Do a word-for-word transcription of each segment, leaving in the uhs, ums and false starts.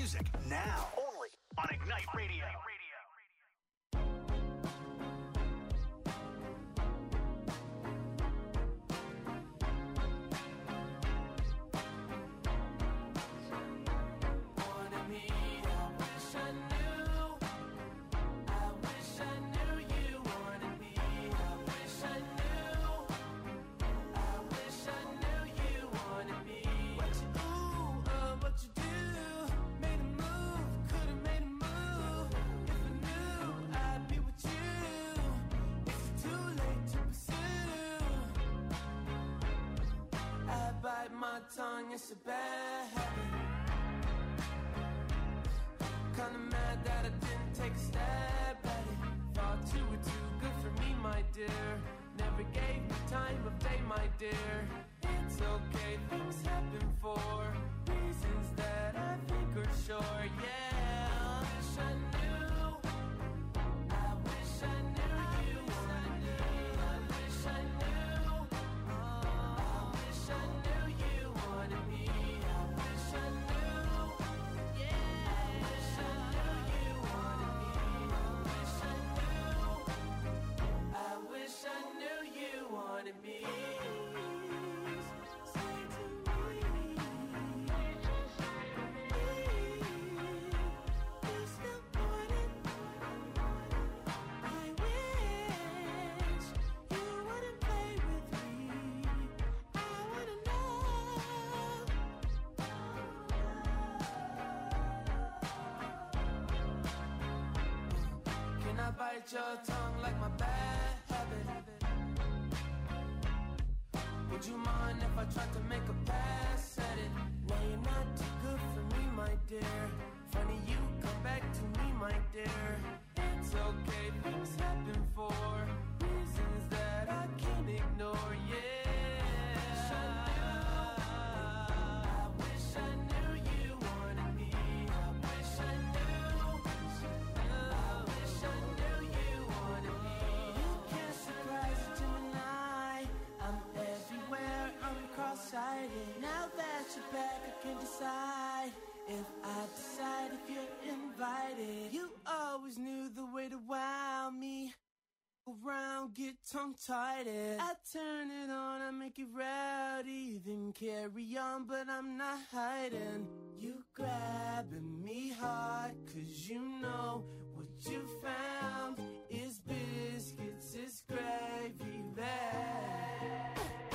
music now, only on Ignite Radio. Tongue, it's a bad habit. Kinda mad that I didn't take a stab at it. Thought you were too good for me, my dear. Never gave me time of day, my dear. It's okay, things happen for reasons that I think are sure, yeah. I wish I knew, I wish I knew you wanted me. I wish I knew, I wish I knew you wanted me. I wish I knew, yeah. I wish I knew you wanted me. I wish I knew, I wish I knew you wanted me. Say to me, you still want it. I wish you wouldn't play with me. I wanna know. Can I bite your tongue like my bad habit? Would you mind if I tried to make a pass at it? No, you're not too good for me, my dear. Funny you come back to me, my dear. It's okay, things happen for reasons that I can't ignore, yeah. I wish I knew you wanted me. I wish I knew. I wish I knew you wanted me. You can't surprise a Gemini. I'm everywhere, I'm cross-sighted. Now that you're back, I can decide if I decide if you're invited. You always knew the way to wow me. Around, get tongue-tied. I turn it on, I make it rowdy. Then carry on, but I'm not hiding. You grabbing me hard, cause you know what you found is biscuits, is gravy there.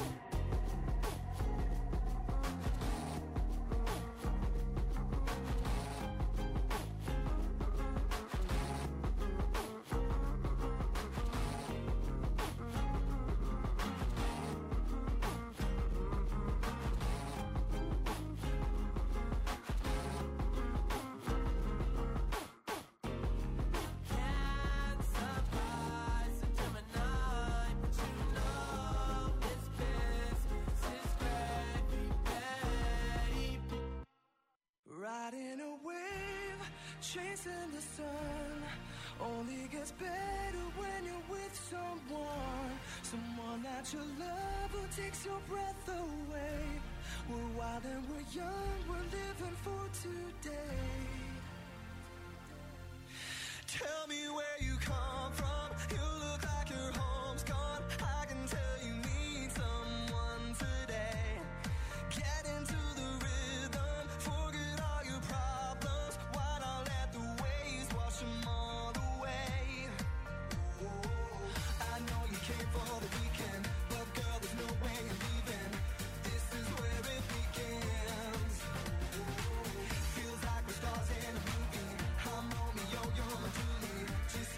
Can't surprise a Gemini, but you know it's business, it's gravy, babe. Riding a wave, chasing the sun. Only gets better when you're with someone. Someone that you love who takes your breath away. We're wild and we're young, we're living for today. Tell me where you come from. You look like your home's gone. I can tell you need someone today. Get into the rhythm, forget all your problems. Why not let the waves wash them all away? I know you came for the weekend, but girl, there's no way you're leaving. This is where it begins. Feels like we're stars in a movie. I'm Romeo, you're my Julie. Just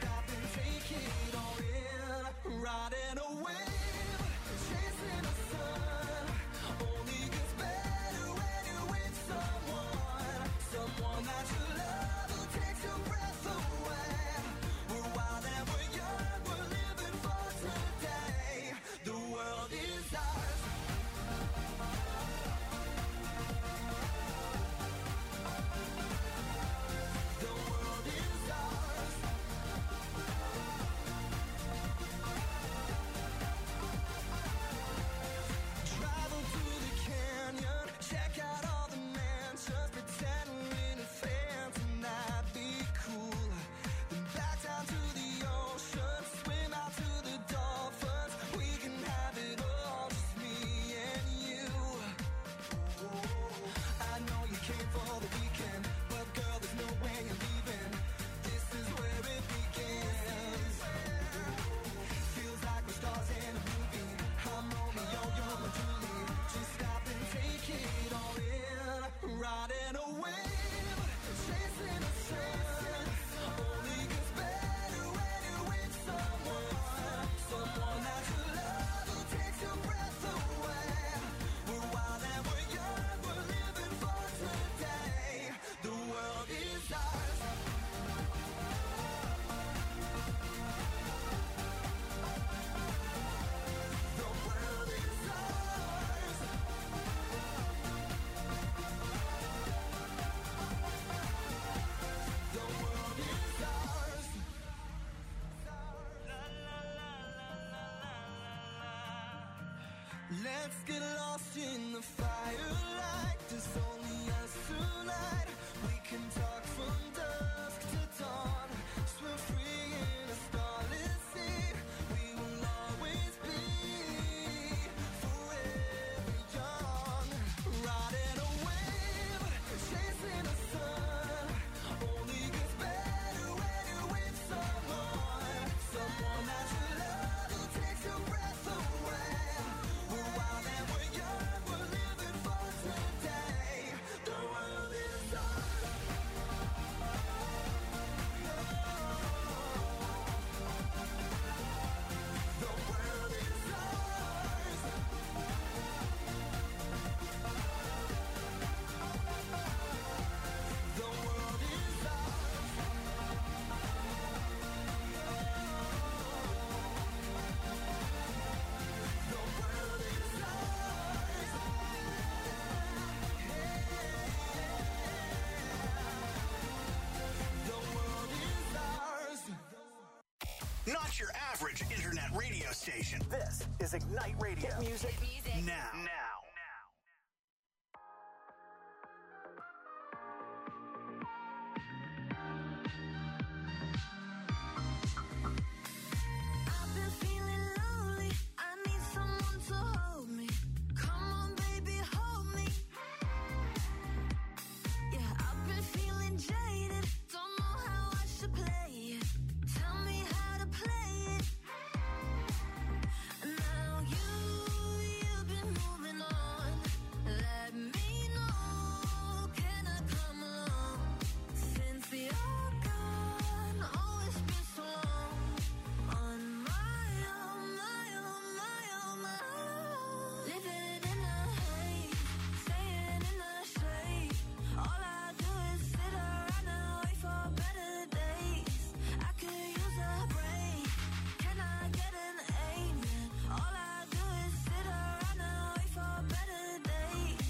Let's get lost in the firelight. There's only us tonight. We can talk from dusk to dawn. Swim free in a starless sea. We will always be forever young. Riding a wave, chasing the sun. Only gets better when you're with someone. Someone that you love who takes your breath away. We're wild and we're young, we're living for today. The world is ours. The world is ours. The world is ours. The world is ours. The world is ours. Not your average internet radio station. This is Ignite Radio. Hit music, music. now. Now. I've been feeling lonely. I need someone to hold me. Come on, baby, hold me. Yeah, I've been feeling jaded. Don't know how I should play it. Tell me how to play it. Now you, you've been moving on. Let me know. Can I come along? Since you're gone, oh, it's been so long. On my own, my own, my own, my own. Living in the haze, staying in the shade. All I do is sit around and wait for better days. I could use a break. Can I get an amen? All I do is sit around and wait for better days.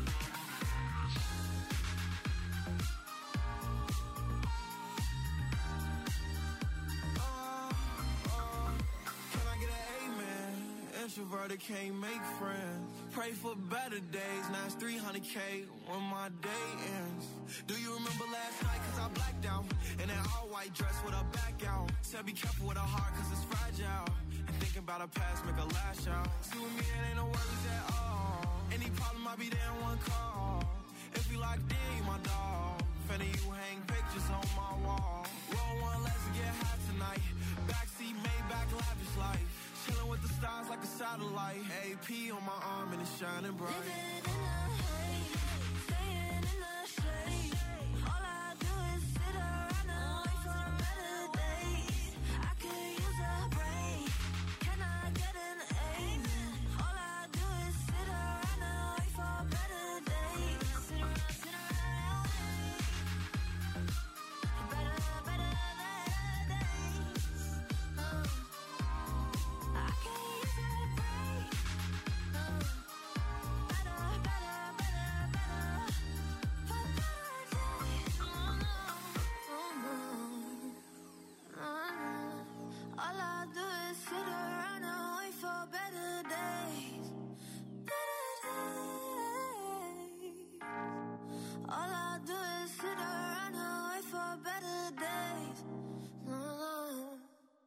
Oh, oh, can I get an amen? Introverted can't make friends. Pray for better days. Now it's three hundred K when my day ends. Do you remember last night? Cause I blacked out. In an all white dress with a back out. Said be careful with a heart cause it's fragile. And thinking about a past make a lash out. See with me it ain't no worries at all. Any problem I'll be there in one call. If you locked in, you my dog. Finna you hang pictures on my wall. Roll one, let's get high tonight. Backseat, Maybach, lavish life. Chilling with the stars like a satellite. A P on my arm and it's shining bright. Living in the haze, staying in the shade. All I do is sit around and wait for better days. I could use a break. Can I get an amen? All I do is sit around and wait for better days. Sit around, sit around and wait. Better, better, better days. Uh, I could use a break. Uh, better, better, better, better. For better days. Oh no, oh no, oh no. All I do is sit around and wait for better days. Better days. All I do is sit around and wait for better days. Oh.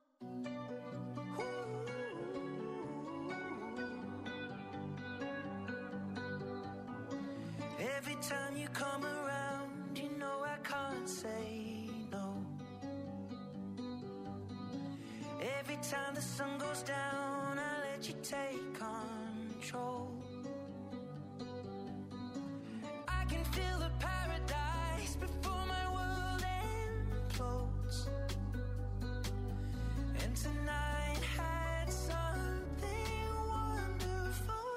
Every time you come around, you know I can't say no. Every time the sun goes down, I let you take control. I can feel the paradise before my world implodes. And tonight had something wonderful.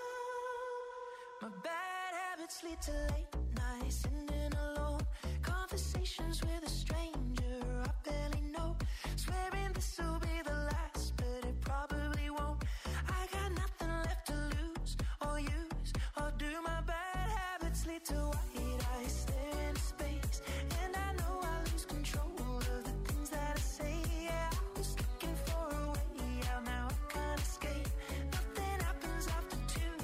My bad habits lead to late nights, sitting alone. Conversations with a stranger I barely know. Swearing this will be the last, but it probably won't. I got nothing left to lose or use or do. My bad habits lead to white eyes staring into space. And I know I lose control of the things that I say. Yeah, I was looking for a way out, now I can't escape. Nothing happens after two.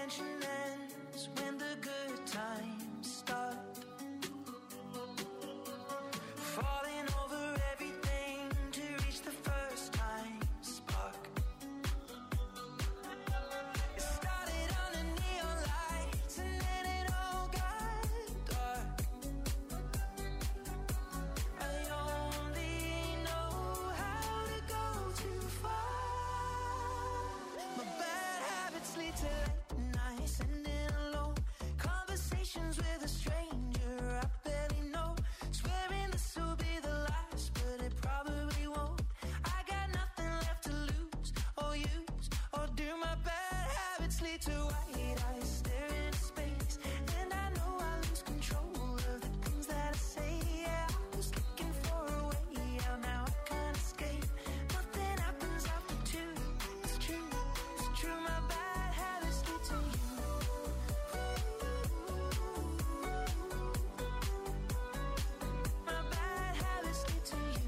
tension ends when the good times start. Falling over everything to reach the first time spark. It started under neon lights and then it all got dark. I only know how to go too far. My bad habits lead to late nights and in alone conversations with a stranger I barely know. Swearing this will be the last, but it probably won't. I got nothing left to lose or use or do. My bad habits lead to white eyes staring into space, and I know I lose control of the things that I say. Yeah, I was looking for a way out, now I can't escape. Nothing happens after two. It's true, it's true. My bad habits lead to you. My bad habits lead to you.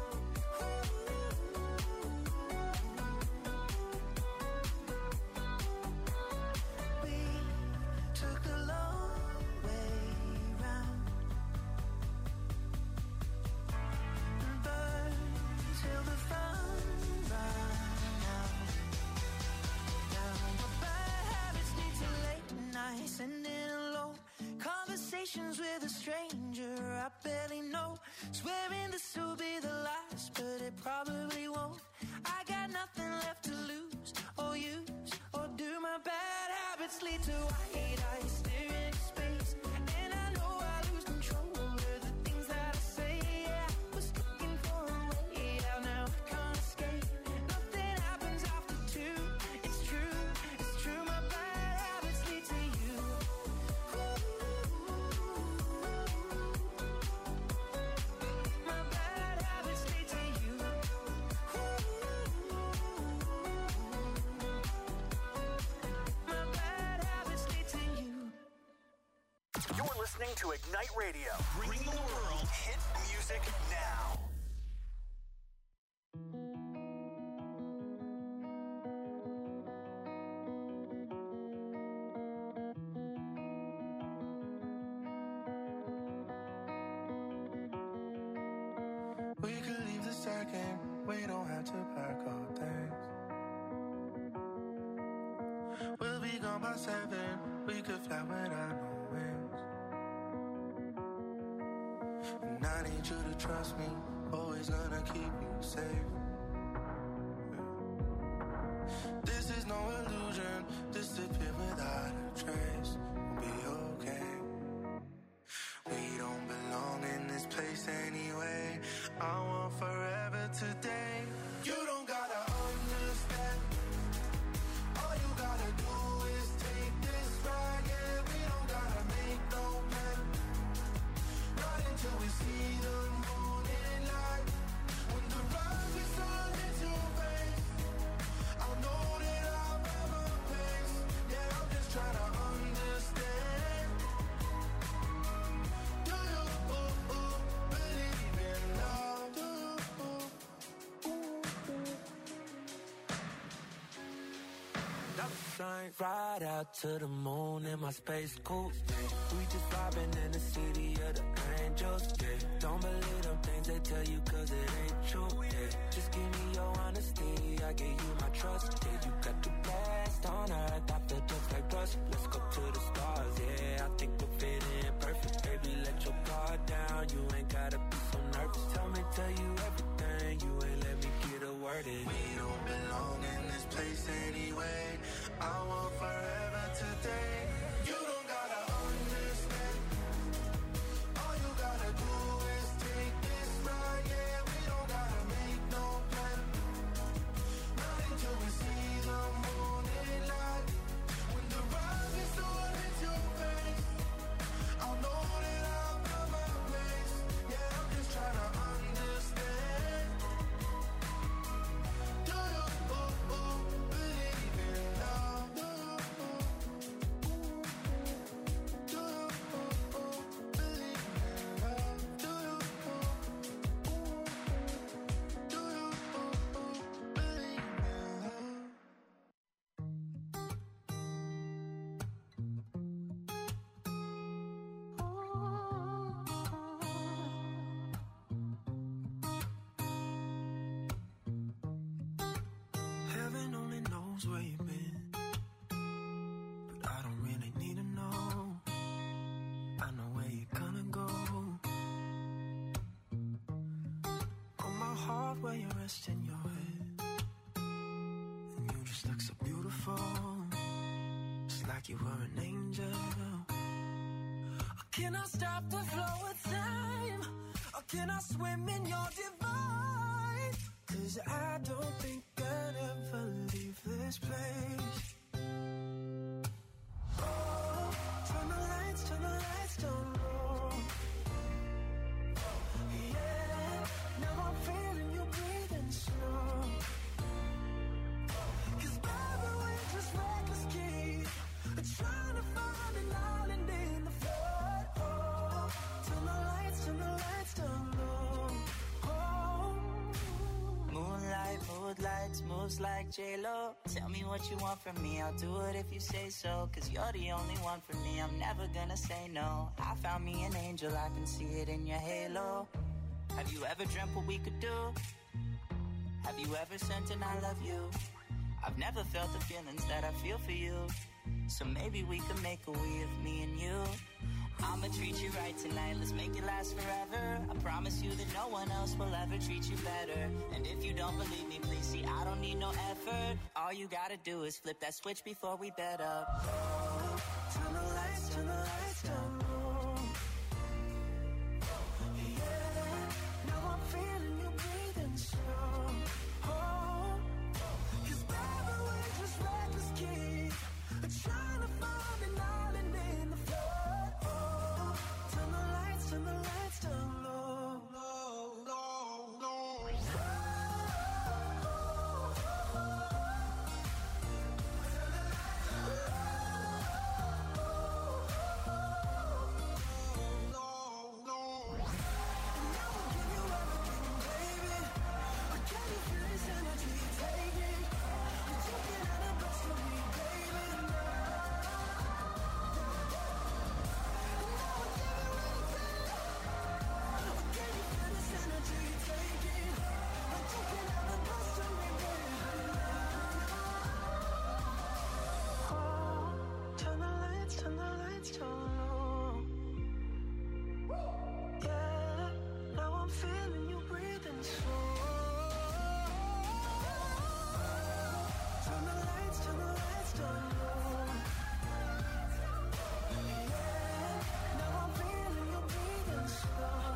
We took the long way round and burned till the fun ran out. Now my bad habits lead to late nights and in alone conversations with a stranger I barely know. Swearing this will be the last, but it probably won't. I got nothing left to lose or use or do. My bad habits lead to white eyes staring into space, and I know I lose control of the things that I say. Yeah, I was looking for a way out, now I can't escape. Nothing happens after two. It's true, it's true. My bad habits lead to you. My bad habits lead to you. My bad habits lead to you. You're listening to Ignite Radio, bringing the world hit music now. We could leave the second, we don't have to pack all things. We'll be gone by seven, we could fly without no wings. And I need you to trust me, always gonna keep you safe. This is no illusion, disappear without a trace. We'll be okay. We don't belong in this place anyway. I want forever today. You don't gotta understand. All you gotta do is take this ride. Yeah, we don't gotta make no plan. Not until we see the morning light. When the rising sun hits your face, I'll know that I'm at my place. Yeah, I'm just trying to understand. Do you uh, uh, believe in love? Do you uh, Night, ride out to the moon in my space coupe. We just vibing in the city of the angels. Yeah, don't believe them things they tell you, cause it ain't true. Yeah, just give me your honesty, I give you my trust. Yeah, you got the best on earth, I feel just like rust. Let's go to the stars. Yeah, I think we'll fit in perfect. Baby, let your guard down, you ain't gotta be so nervous. Tell me, tell you everything, you ain't let me get a word in. We don't belong in this place anyway. I want forever today. You don't gotta understand. All you gotta do is take this ride. Yeah, we don't gotta make no plan. Not until we see the morning light. When the rising sun hits your face, I'll know that I'm at my place. Yeah, I'm just trying to understand. Do you uh, uh, believe in love? Do you rest in your head. And you just look so beautiful, just like you were an angel. Can I stop the flow of time? Or can I swim in your divine? Cause I don't think I'd ever leave this place. Oh, turn the lights, turn the lights down low. Yeah, now I'm feeling you breathing slow. Cause baby, we're just reckless kids, trying to find an island in the flood. Oh, turn the lights, turn the lights down low. Oh. Moonlight, mood lights, moves like J-Lo. Tell me what you want from me, I'll do it if you say so. Cause you're the only one for me, I'm never gonna say no. I found me an angel, I can see it in your halo. Have you ever dreamt what we could do? Have you ever sent an I love you? I've never felt the feelings that I feel for you. So maybe we could make a we of me and you. I'ma treat you right tonight, let's make it last forever. I promise you that no one else will ever treat you better. And if you don't believe me, please see, I don't need no effort. All you gotta do is flip that switch before we bed up. Oh, turn the lights, turn the lights down low. Yeah, now I'm feeling you breathing slow. Oh, cause baby, we're just reckless kids, trying to find an island in the flood. Oh, turn the lights, turn the lights down low. Low, low, low. Turn the lights down low. Yeah, now I'm feeling you breathing slow. Turn the lights, turn the lights down low. Yeah, now I'm feeling you breathing slow.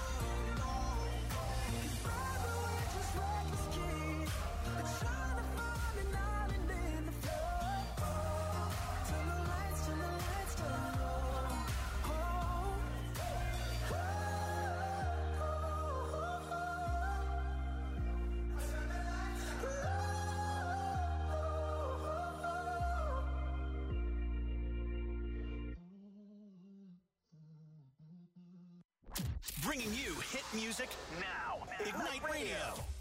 Baby, we're just reckless kids, trying to find an island in the flood. Oh, turn the lights, turn the lights down low. Oh, Bringing you hit music now. Ignite Radio.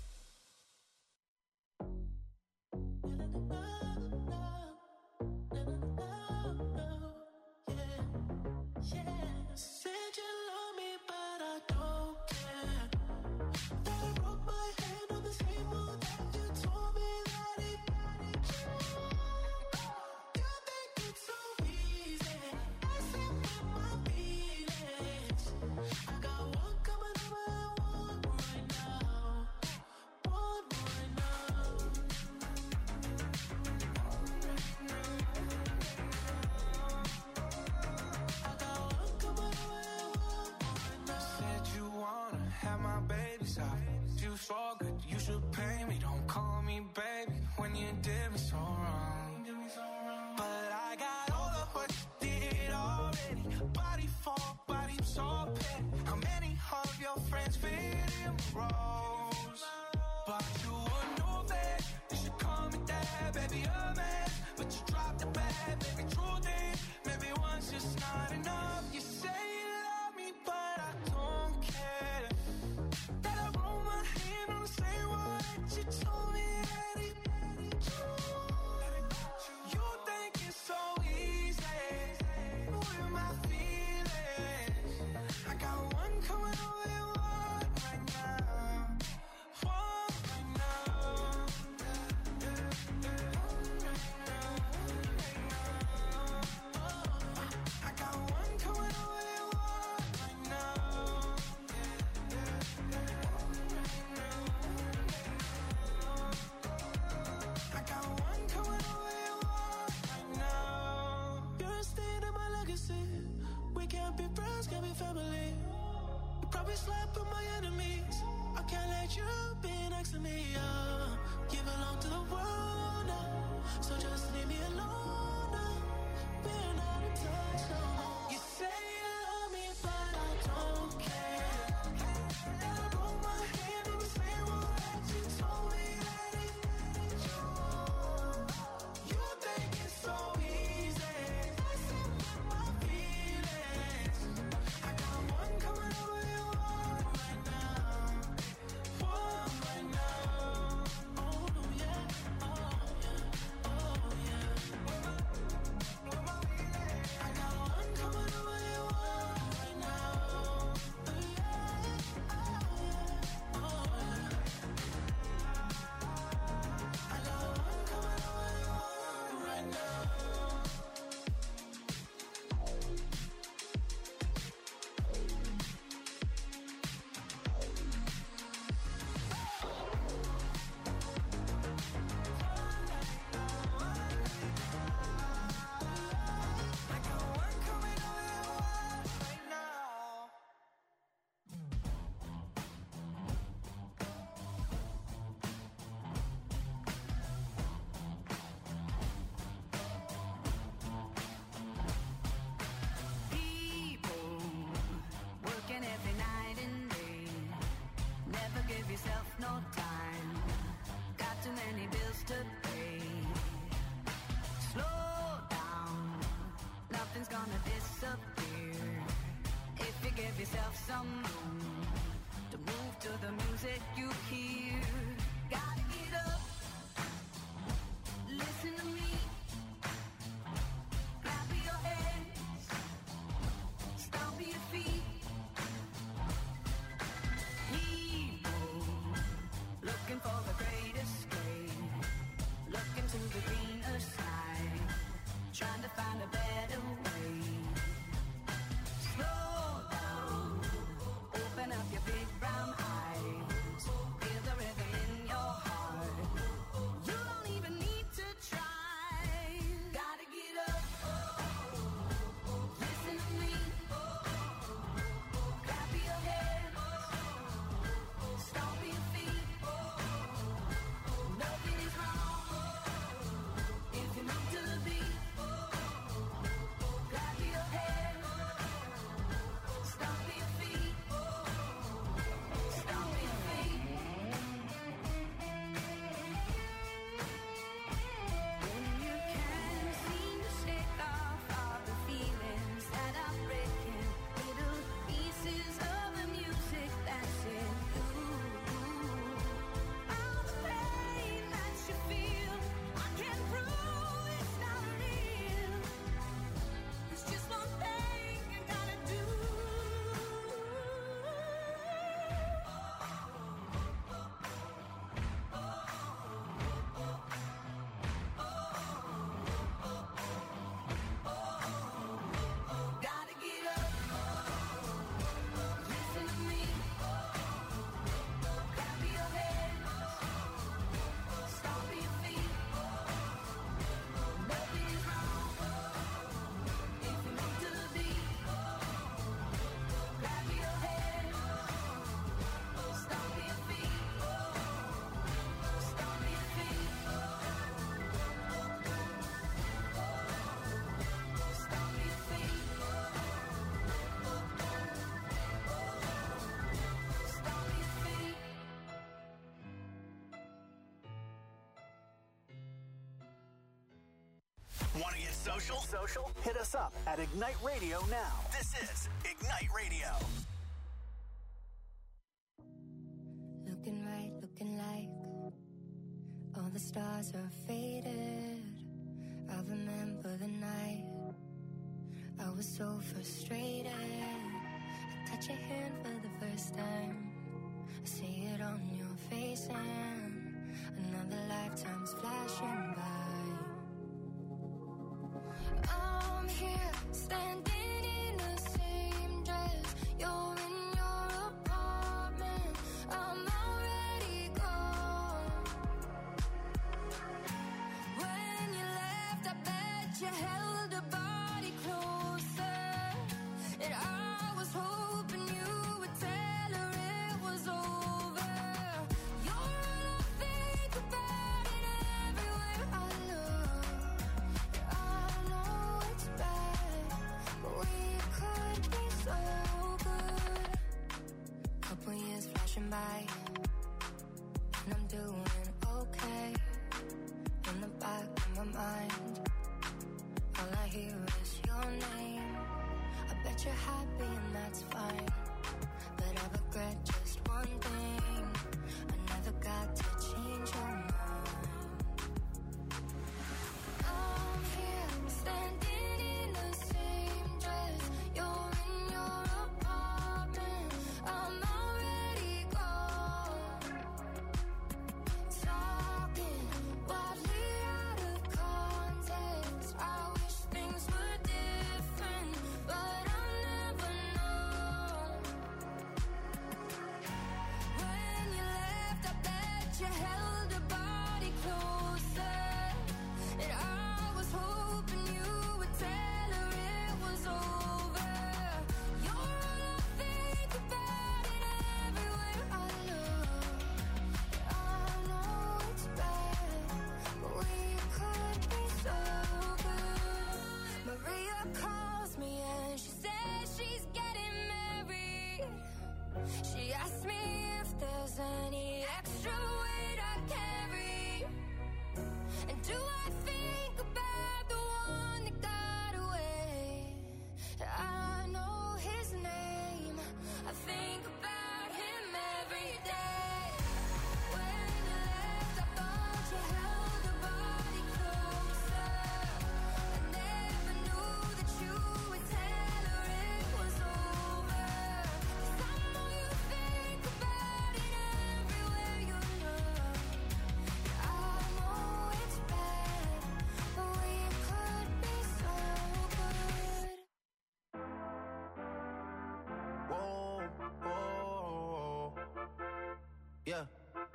said you love me, but I don't care. That I broke my hand on the same wall that you told me that it. You think it's so easy, messing with my feelings. I got one coming over and one right now, one right now. I got one coming over and one right now. Said you wanna have my baby's eyes. You so good, you should pay me. Don't call me baby when you did me so wrong. But I got all of what you did already. Body for body, so petty. How many of your friends fit in my roles? But you would know that you should call me dad, baby, a man. But you dropped the bad, baby, truth is, maybe once just not enough. You say you love me, but I don't care. That I roll my hand on some room to move to the music you hear. Gotta get up, listen to me, clap your hands, stomp your feet. People looking for the great escape, looking to the greener side, trying to find a better way. Slow down, open up your big brown eyes, feel the rhythm in your heart. You don't even need to try. Gotta get up, listen to me, clap your hands, stomp your feet. Nothing is wrong if you move to the beat. Clap your hands, stomp your feet, stomp your feet. When you can't seem to shake off all the feelings that are breaking, little pieces of the music that's in you. All the pain that you feel, I can't prove it's not real. It's just one thing you gotta do. Gotta get up, listen to me, clap your hands, stomp your feet. Nothing is wrong if you move to the beat. Clap your hands, stomp your feet, stomp your feet, stomp your feet, stomp your feet. Want to get social? Social? Hit us up at Ignite Radio now. This is Ignite Radio. Looking right, looking like all the stars are faded. I remember the night I was so frustrated. I touch your hand for the first time, I see it on your face, and another lifetime's flashing by. I'm here, standing in the same dress. You're in your apartment, I'm already gone. When you left, I bet you held a body closer, and I was hoping you would tell her it was over. You're all I think about it everywhere I look. I know it's bad, but we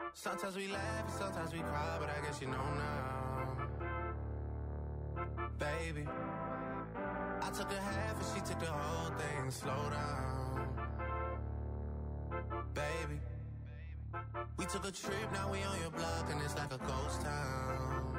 Sometimes we laugh and sometimes we cry, but I guess you know now. Baby, I took a half and she took the whole thing. Slow down. Baby, we took a trip, now we on your block and it's like a ghost town.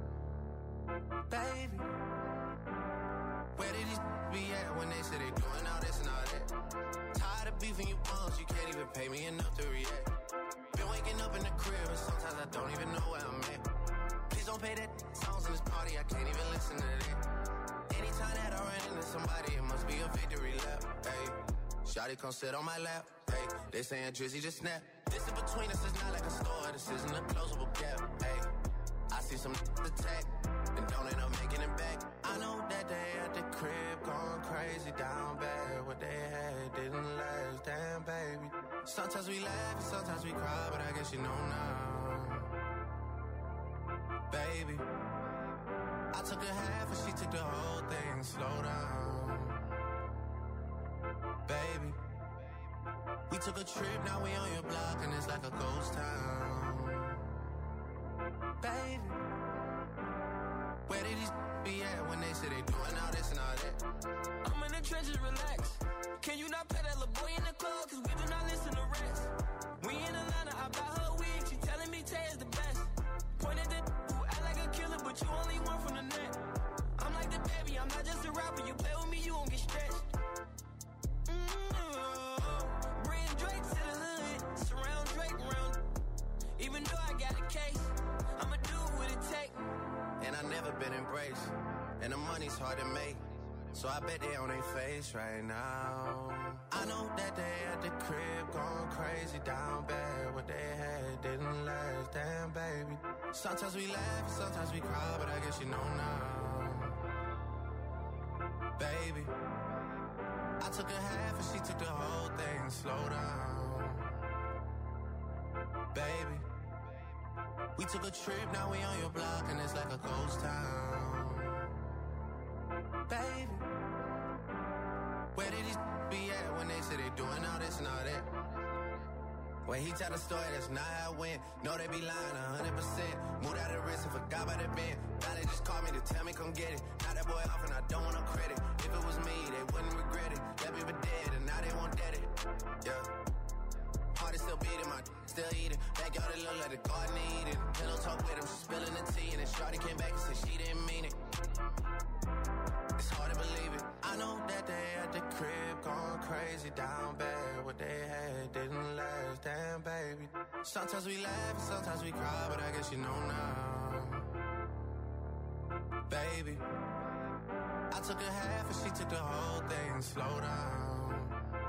Baby, where did these be at when they say they doing all this and all that? Tired of beefing you bums, you can't even pay me enough to react. Been waking up in the crib and sometimes I don't even know where I'm at. Please don't pay that songs in this party, I can't even listen to that. Anytime that I run into somebody, it must be a victory lap. Hey, shawty come sit on my lap. Hey, they saying Drizzy just snap. This in between us is not like a store, this isn't a closable gap. Hey, I see some attack and don't end up making it back. I know that they at the crib going crazy down bad. What they had didn't last, damn baby. Sometimes we laugh and sometimes we cry, but I guess you know now. Baby, I took a half and she took the whole thing. Slow down. Baby, we took a trip, now we on your block and it's like a ghost town. Baby, where did these be at when they say they doing all this and all that? I'm in the trenches, relax. Can you not pet that little boy in the club? Cause we do not listen to rats. We in Atlanta, I buy her wig. She telling me Tay is the best. Pointed at who act like a killer, but you only one from the net. I'm like the baby, I'm not just a rapper. You play with me, you gon' get stretched. Mm-hmm. Bring Drake to the hood. Surround Drake around. Even though I got a case, I'ma do what it take. And I never been embraced, and the money's hard to make, so I bet they on their face right now. I know that they at the crib going crazy down bad. What they had didn't last, damn baby. Sometimes we laugh and sometimes we cry, but I guess you know now. Baby, I took a half and she took the whole thing. Slow down. Baby, we took a trip, now we on your block and it's like a ghost town. Baby, where did these be at when they say they doing all this and all that? When he tell the story, that's not how it went. No, they be lying one hundred percent. Moved out of the wrist and forgot about the bend. Now they just call me to tell me come get it. Now that boy off and I don't want no credit. If it was me, they wouldn't regret it. Left me for dead and now they won't dead it. Yeah. Heart is still beating, my still eating. Backyard it look like the garden eating. Pillow talk with him, she spilling the tea. And then shorty came back and said she didn't mean it. It's hard to believe it. I know that they at the crib going crazy down bad. What they had didn't last, damn baby. Sometimes we laugh and sometimes we cry, but I guess you know now. Baby, I took a half and she took the whole thing. Slow down.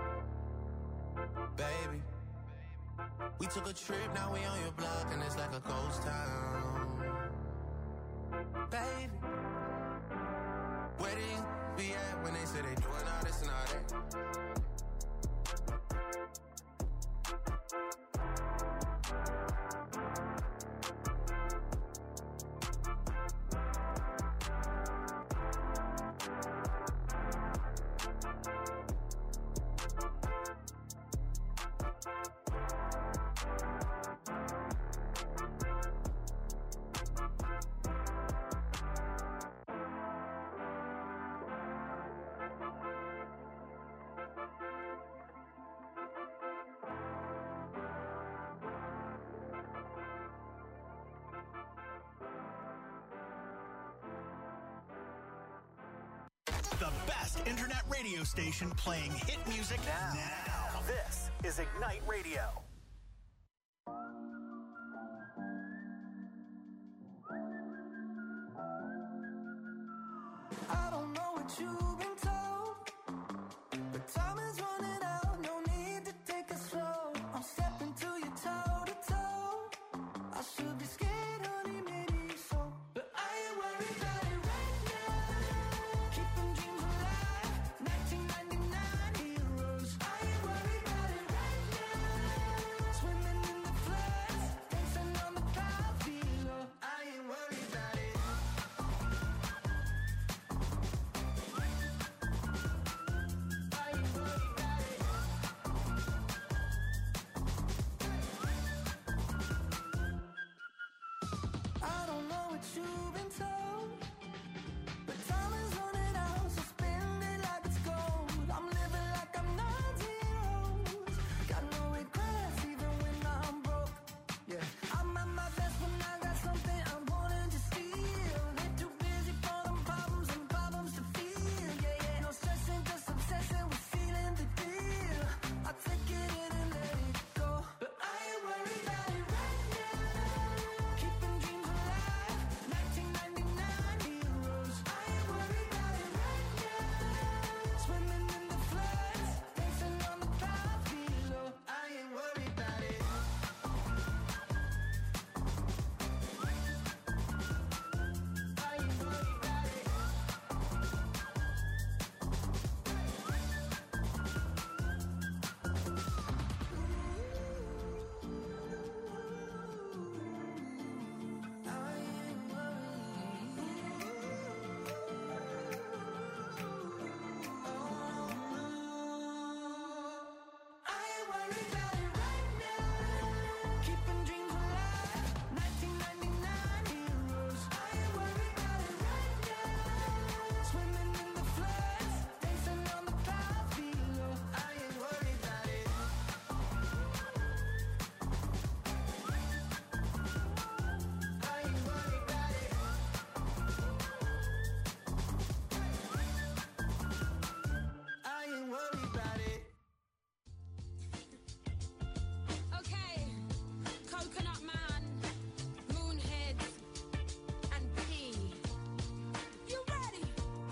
Baby, we took a trip, now we on your block and it's like a ghost town. Baby, where did these be at when they say they doing all this and all that? The best internet radio station playing hit music now. now. This is Ignite Radio. I don't know what you've been told, but time is running out. No need to take it slow. I'm stepping to you toe to toe. I should be scared, honey, maybe so, but I ain't worried about it right now. Keep them dreams alive. nineteen ninety-nine heroes. I ain't worried about it right now. Swimming in the floods, dancing on the cloud below. I ain't worried about it. what you've been told. But time is running out, so spend it like it's gold. I'm living like I'm nineteen years. Got no regrets even when I'm broke. Yeah, I'm at my best when I got something I wanted to steal. They're too busy for them problems and problems to feel. Yeah, yeah, no stressing, just obsessing with sealing the deal. I take it in and let it go, but I ain't worried about it right now. Keeping dreams alive, nineteen ninety-nine heroes. I ain't worried about it right now. Swimming in the floods, dancing on the clouds below. I ain't worried about it. I ain't worried about it. I ain't worried about it right now. Keeping dreams alive, nineteen ninety-nine heroes. I ain't worried about it right now. Swimming in the floods, dancing on the clouds below. I ain't worried about it. I ain't worried about it. I ain't worried about it. Okay, Coconut Man, Moonhead, and P. You ready?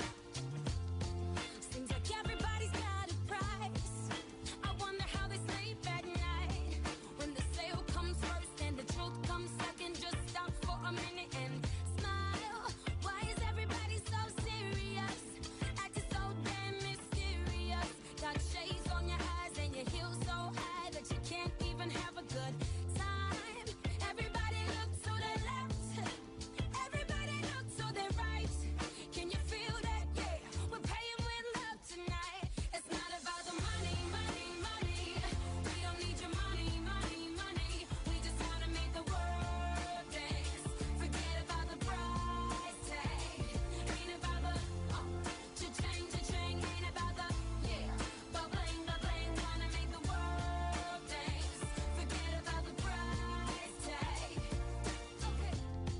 Seems like everybody's got a price. I wonder how they sleep at night. When the sale comes first and the truth comes second, just stop for a minute and smile. Why is everybody so serious? Acting so damn mysterious. Got shades on your eyes and your heels so high that you can't even have a good time. Everybody look to the left. Everybody look to the right. Can you feel that? Yeah, we're paying with love tonight. It's not about the money, money, money. We don't need your money, money, money. We just wanna make the world dance. Forget about the price tag. Ain't about the uh, cha-ching, cha-ching. Ain't about the yeah, but bling, but bling. Wanna make the world dance. Forget about the price tag. Okay,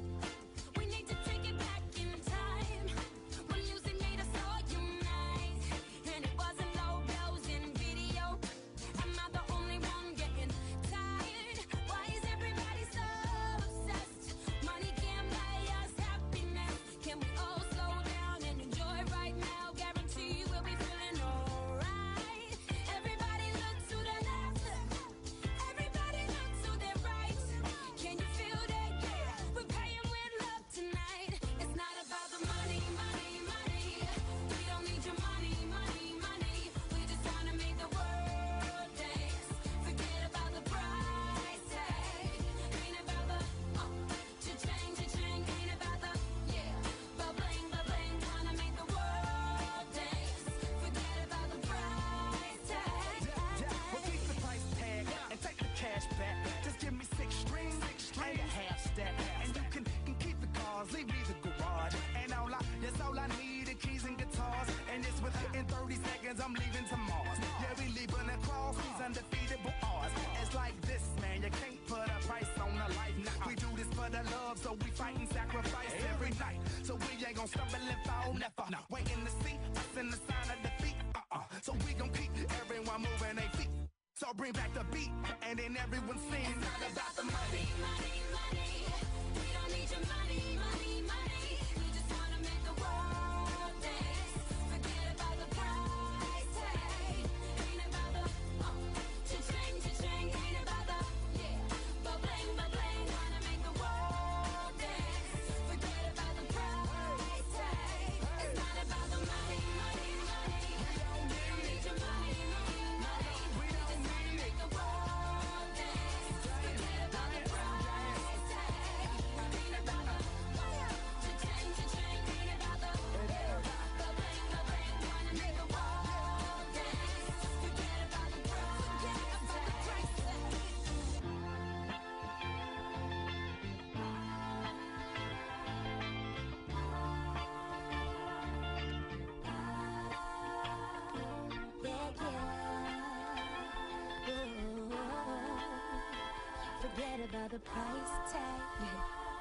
we need to take it back in time when music made us all unite, and it wasn't low blows in video. Am I the only one getting tired? Why is everybody so obsessed? Money can't buy us happiness. Can we all slow down and enjoy right now? Guarantee we'll be feeling alright. Everybody look to the left. Everybody look to the right. Can you feel that? Yeah, we're paying with love tonight. It's not about the money, money, money. We don't need your money, money, money. We just wanna make the world dance. Forget about the price tag. Ain't about the uh, cha-ching, cha-ching. Ain't about the yeah, but bling, but bling. Wanna make the world dance. Forget about the price tag. Well, keep the price tag and take the cash back. Just give me six strings and a half stack, and you can, can keep the cars, leave me the garage. And all I, that's all I need, the keys and guitars. And it's within thirty seconds, I'm leaving to Mars. Yeah, we leaving across these undefeatable odds. It's like this, man, you can't put a price on a life. Nah, we do this for the love, so we fight and sacrifice every night. So we ain't gonna stumble and fall, never. Waiting to see us in the sign of defeat. Uh-uh. So we gon' keep everyone moving their feet. So bring back the beat, and then everyone sings. It's not about the money, money, money. We don't need your money, money, money. We just wanna make the world dance. Forget about the price tag. Ain't about the uh, cha-ching, cha-ching. Ain't about the yeah, but bling, but bling. Wanna make the world dance. Forget about the price tag. It's not about the money, money, money. We don't need your money, money, money. We just wanna make the world dance. Forget about the price tag. Ain't about the forget about the price tag.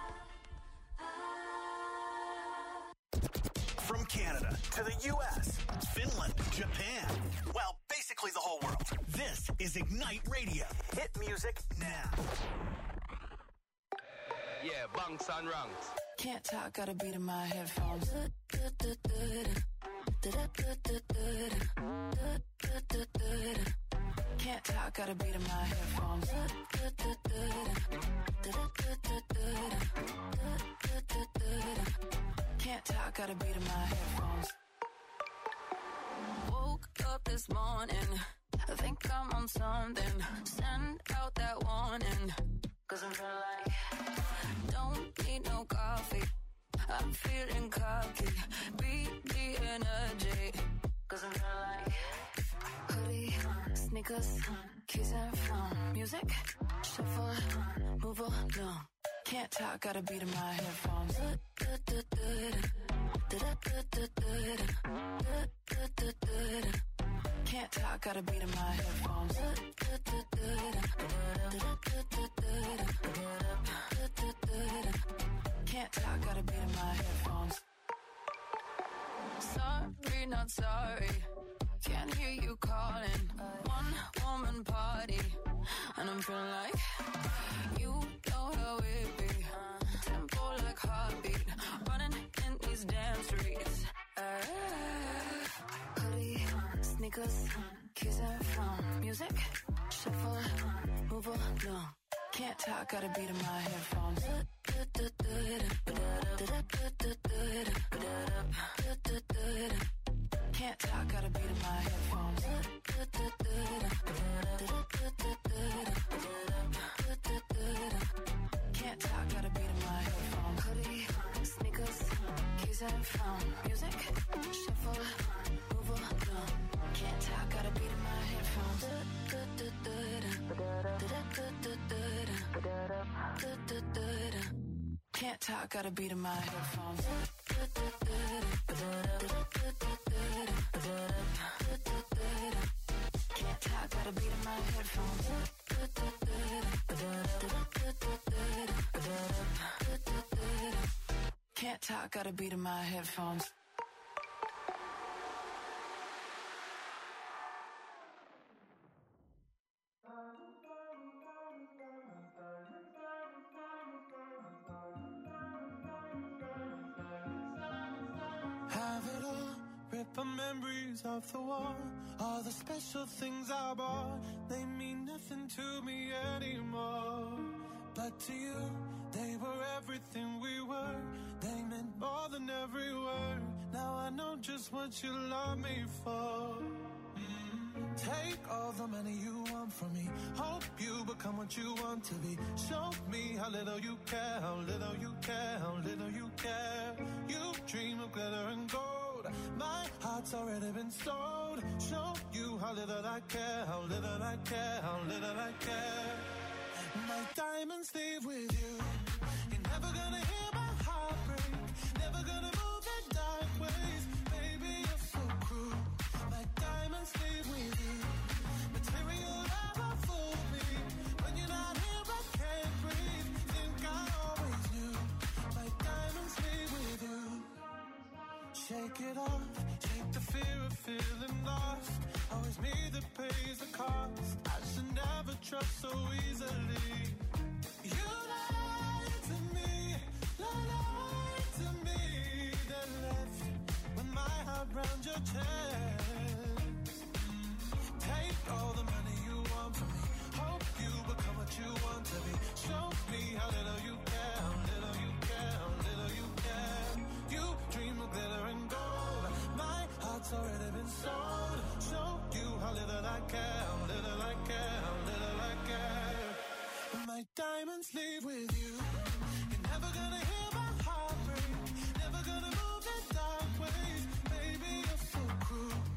From Canada to the U S, Finland, Japan, well, basically the whole world. This is Ignite Radio. Hit music now. Yeah, bunks and ranks. Can't talk, got a beat in my headphones. Can't talk, got a beat in my headphones. Can't talk, got a beat in my headphones. Woke up this morning, I think I'm on something. Send out that warning, cause I'm feeling like don't need no coffee. I'm feeling cocky, beat the energy, cause I'm feeling like hoodie, sneakers, keys and phone. Music, shuffle, move along. Can't talk, got a beat in my headphones. Can't talk, got a beat in my headphones. Can't talk, got a beat in my headphones. Sorry, not sorry. Can't hear you calling. One woman party, and I'm feeling like you know how it be. Tempo like heartbeat, running in these damn streets. Uh, hoodie, sneakers, keys and phone. Music, shuffle, move along. Can't talk, got a beat in my headphones. Can't talk, got a beat in my headphones. Can't talk, got a beat in my headphones. Hoodie, sneakers, keys and phone. Music, shuffle, move along. Can't talk, got a beat in my headphones. Can't talk, got a beat in my headphones. Can't talk, got a beat in my headphones. Can't talk, got a beat in my headphones. Have it all, rip our memories off the wall. All the special things I bought, they mean nothing to me anymore. But to you, they were everything we were. They meant more than every word. Now I know just what you love me for. Mm. Take all the money you want from me. Hope you become what you want to be. Show me how little you care, how little you care, how little you care. You dream of glitter and gold. My heart's already been sold. Show you how little I care, how little I care, how little I care. My diamonds leave with you. You're never gonna hear my heart break. Never gonna move in dark ways. Baby, you're so cruel. My diamonds leave with you. Material never fooled me. When you're not here, I can't breathe. Think I always knew. My diamonds leave with you. Shake it off. Shake the fear of feeling lost. Always me that pays the cost. I should never trust so easily. You lied to me, lied to me. Then left with my heart round your chest. Take all the money you want from me. Hope you become what you want to be. Show me how little you care, how little you care, how little you care. You dream of glitter and gold. My heart's already been sold. Show you how little I care, how little I care, how little I care. My diamonds leave with you. You're never gonna hear my heart break. Never gonna move in dark ways. Baby, you're so cruel.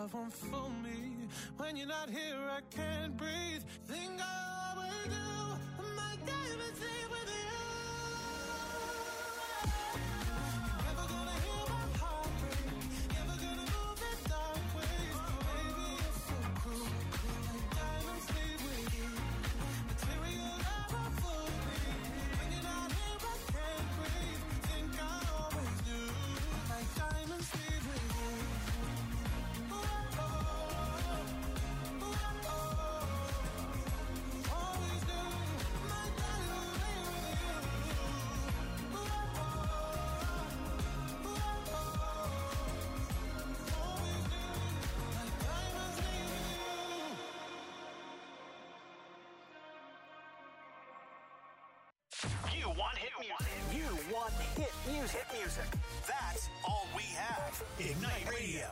love won't fool me. When you're not here, I can't breathe. Think I always do. My diamonds leave with you. Never gonna hear my heart break. Never gonna move in dark ways. Baby, you're so cruel. My diamonds leave with you. Material love won't fool me. When you're not here, I can't breathe. Think I always do. My diamonds leave with you. You want hit music. You want hit music. Hit music. That's all we have. Ignite Radio.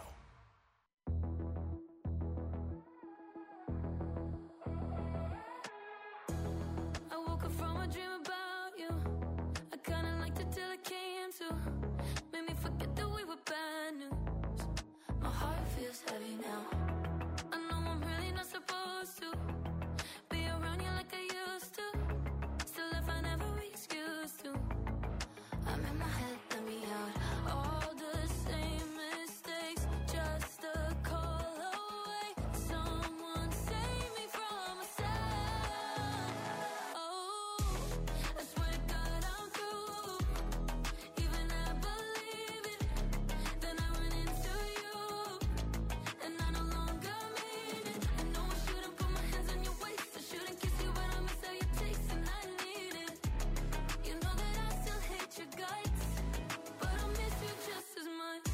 I woke up from a dream about you. I kinda liked it till it came to. Made me forget that we were bad news. My heart feels heavy now. I know I'm really not supposed to be around you like I used to. Still, if I never excuse to, I'm in my head, let me out. All the same mistakes, just a call away. Someone save me from myself. Oh, I swear to God I'm through. Even I believe it. Then I run into you, and I no longer mean it. I know I shouldn't put my hands on your waist. I shouldn't kiss you, but I miss how you taste, and I need it. You know that I still hate your guts, but I miss you just as much.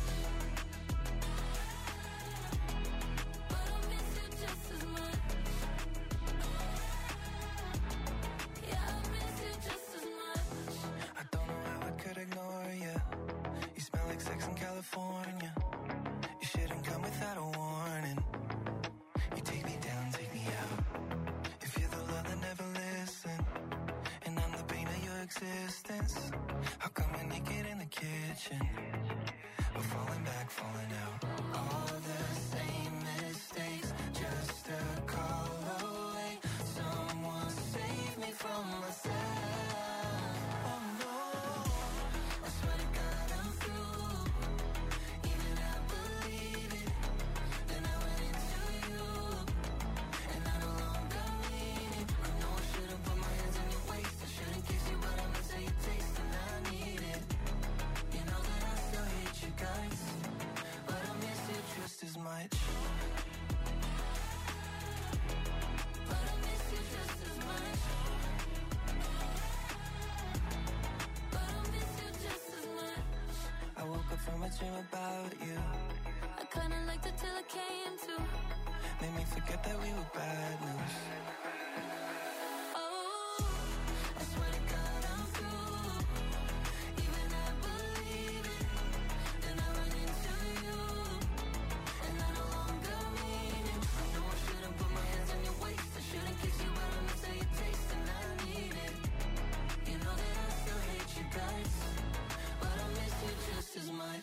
But I miss you just as much. Yeah, I miss you just as much. I don't know how I could ignore you. You smell like sex in California. You shouldn't come without a warning. You take me down, take me out. If you're the love that never listen, and I'm the pain of your existence, how come we're naked in the kitchen? We're falling back, falling out. All the same mistakes, just a call away. Someone save me from myself. Oh no, I swear to God I'm through. Even I believe it. Then I went into you, and I no longer mean it. I know I shouldn't put my hands on your waist. I shouldn't kiss you, but I miss how you taste, and I need it. You know that I still hate you guys, but I miss you just as much. But I miss you just as much. But I miss you just as much. I woke up from a dream about you. I kinda liked it till it came to. Made me forget that we were bad news. Oh, I swear to God I'm through. Even I believe it. Then I run into you, and I no longer mean it. I know I shouldn't put my hands on your waist. I shouldn't kiss you, but I miss how you taste, and I need it. You know that I still hate you guys, but I miss you just as much.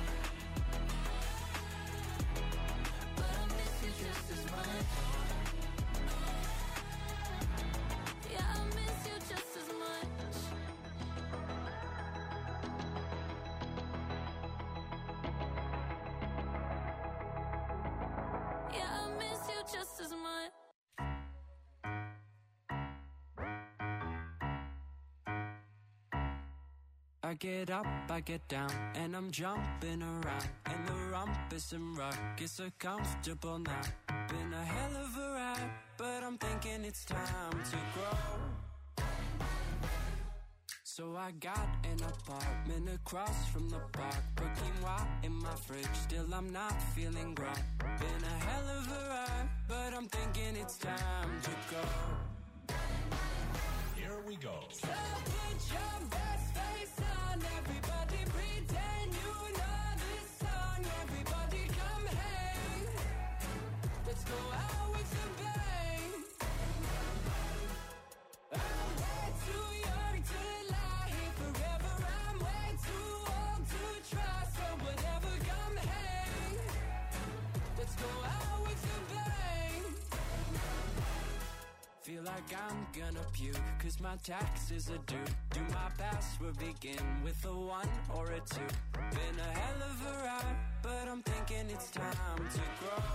But I miss you just as much. Yeah, I miss you just as much. Yeah, I miss you just as much. I get up, I get down, and I'm jumping around. And the rumpus and ruckus are comfortable now. Been a hell of a ride, but I'm thinking it's time to grow. So I got an apartment across from the park. Put quinoa in my fridge, still I'm not feeling grown. Been a hell of a ride, but I'm thinking it's time to go. Here we go. So put your best face on, everybody pretend you know this song. Everybody come hang, let's go out with a bang. I'm way too young to lie here forever. I'm way too old to try, so whatever, come hang, let's go like I'm gonna puke, cause my taxes are due. Do my password begin with a one or a two? Been a hell of a ride, but I'm thinking it's time to grow.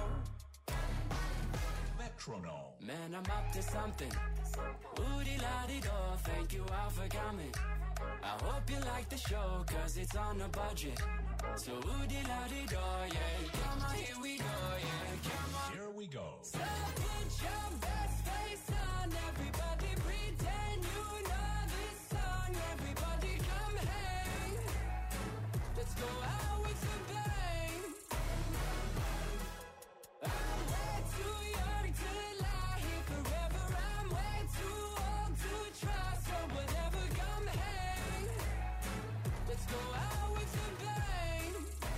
Metronome. Man, I'm up to something. Ooh-dee-la-dee-do, thank you all for coming. I hope you like the show, cause it's on a budget. So ooh-dee-la-dee-do, yeah. Come on, here we go, yeah. Come on. Here we go. So put your best face on, everybody pretend you know this song. Everybody come hang. Let's go out with a bang. I'm way too young to lie here forever. I'm way too old to try. So whatever, come hang. Let's go out with a bang.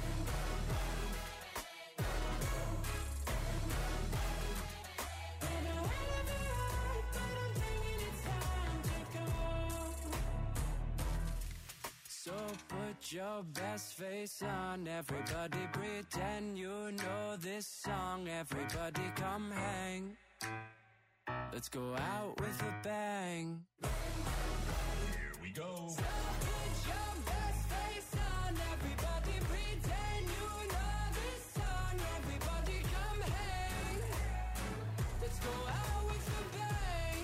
And I wanna be right, but I'm thinking it's time to go. So put your best face on, everybody pretend you know this song. Everybody come hang. Let's go out with a bang. Here we go. So put your best face on, everybody pretend you know this song. Everybody come hang. Let's go out with a bang.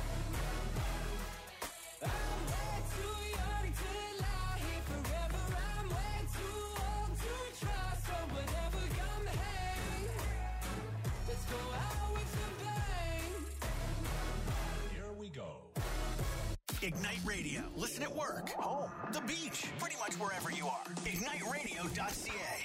I'm way too young to lie here forever. I'm way too old to try. So whatever, come hang. Let's go out with a bang. Here we go. Ignite Radio. Listen at work, home, the beach, pretty much wherever you are. ignite radio dot c a.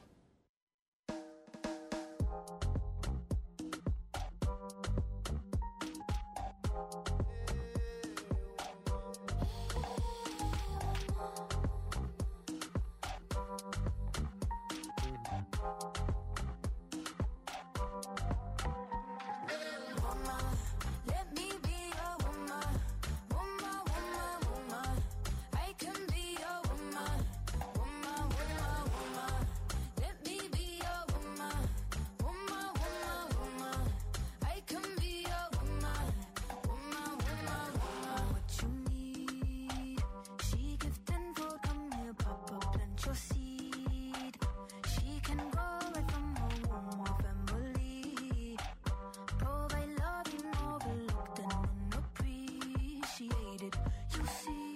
Woman, let me be your woman. Woman, woman, woman. I can be your woman. Woman, woman, woman. Let me be your woman. Woman, woman, woman. I can be your woman. Woman, woman, woman. What you need? She give tenfold. Come here, Papa, plant your seed. She can grow right from her womb or family. Provide love you overlooked and unappreciated. You see,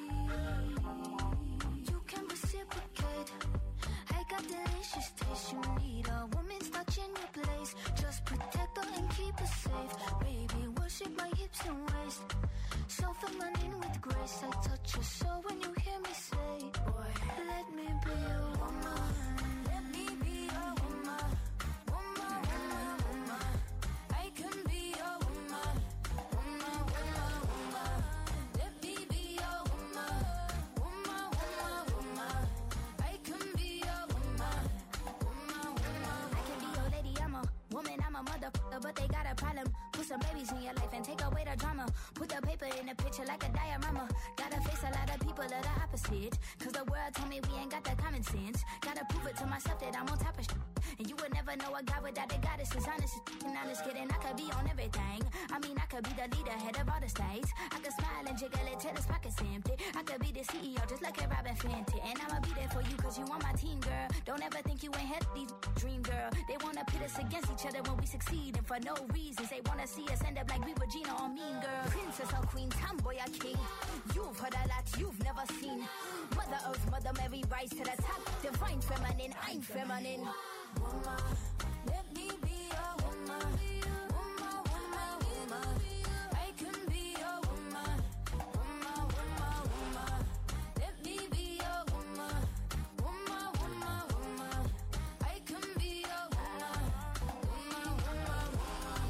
you can reciprocate. I got delicious taste. You need a woman's touch in your place. Just protect her and keep her safe. Baby, worship my hips and waist. So feminine with grace. I touch your soul when you hear me say, boy, let me be your woman. Let me be your woman. Woman, woman, woman. I can be your woman. Woman, woman, woman. Let me be your woman. Woman, woman, woman. I can be your woman. Woman, woman. I can be your lady. I'm a woman. I'm a motherfucker, but they got a problem. Put some babies in your life and take away the drama. Put the paper in the picture like a diorama. Gotta face a lot of people that are opposite. Cause the world told me we ain't got the common sense. Gotta prove it to myself that I'm on top of shit. And you would never know a guy without a goddess is honest. And honest kidding, I could be on everything. I mean, I could be the leader, head of all the states. I could smile and jiggle it till his pockets empty. I could be the C E O just like a Robin Fenty. And I'ma be there for you cause you on my team, girl. Don't ever think you ain't had these dream, girl. They wanna pit us against each other when we succeed. And for no reasons, they wanna see us end up like we Regina or Mean Girl. Princess or queen, tomboy or king. You've heard a lot you've never seen. Mother Earth, Mother Mary, rise to the top. Divine feminine, I'm feminine. Woman, let me be your woman. Woman, woman, woman. I can be your woman. Woman, woman, woman. Let me be your woman. Woman, woman, woman. I can be your woman. Woman, woman, woman.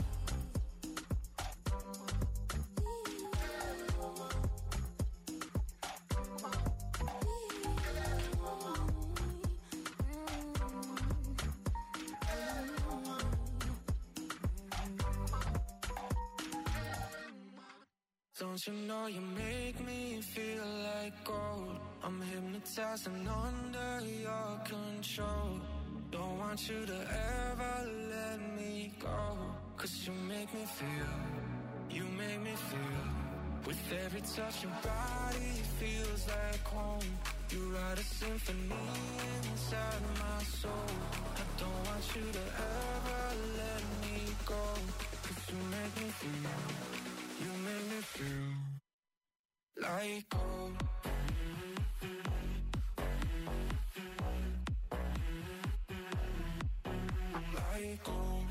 Don't you know you make me feel like gold? I'm hypnotized and under your control. Don't want you to ever let me go. Cause you make me feel, you make me With every touch your body feels like home. You write a symphony inside my soul. I don't want you to ever let me go. 'Cause you make me feel, you make me feel like gold. Like gold.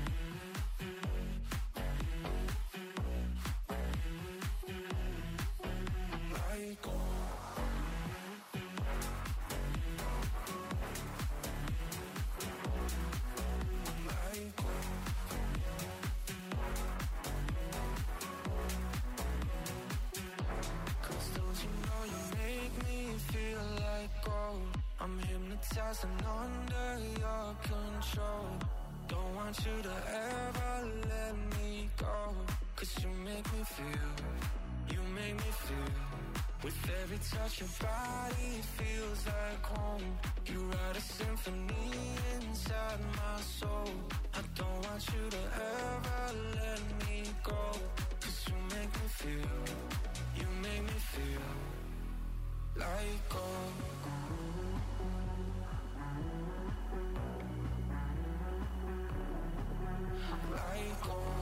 Like gold. I'm hypnotized and under your control. Don't want you to ever let me go. 'Cause you make me feel, you make me feel. With every touch your body feels like home. You write a symphony inside my soul. I don't want you to ever let me go. 'Cause you make me feel, you make me feel like gold. Like gold.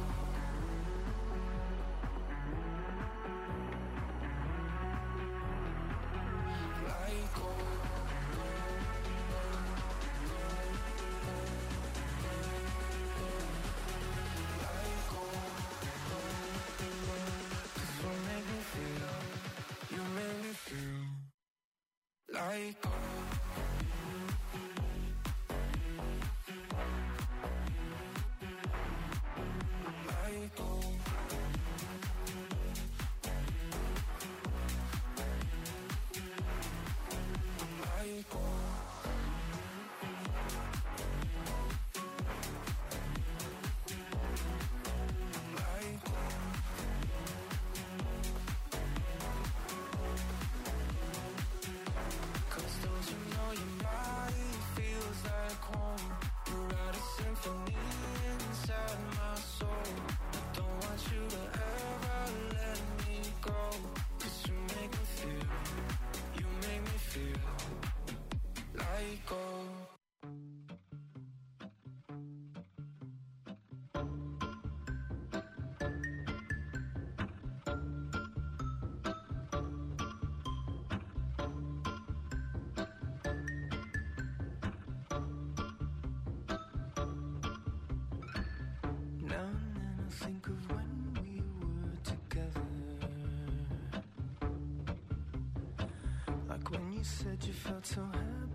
Like gold. Like gold. 'Cause you make me feel, you make me feel like gold. Think of when we were together, like when you said you felt so happy.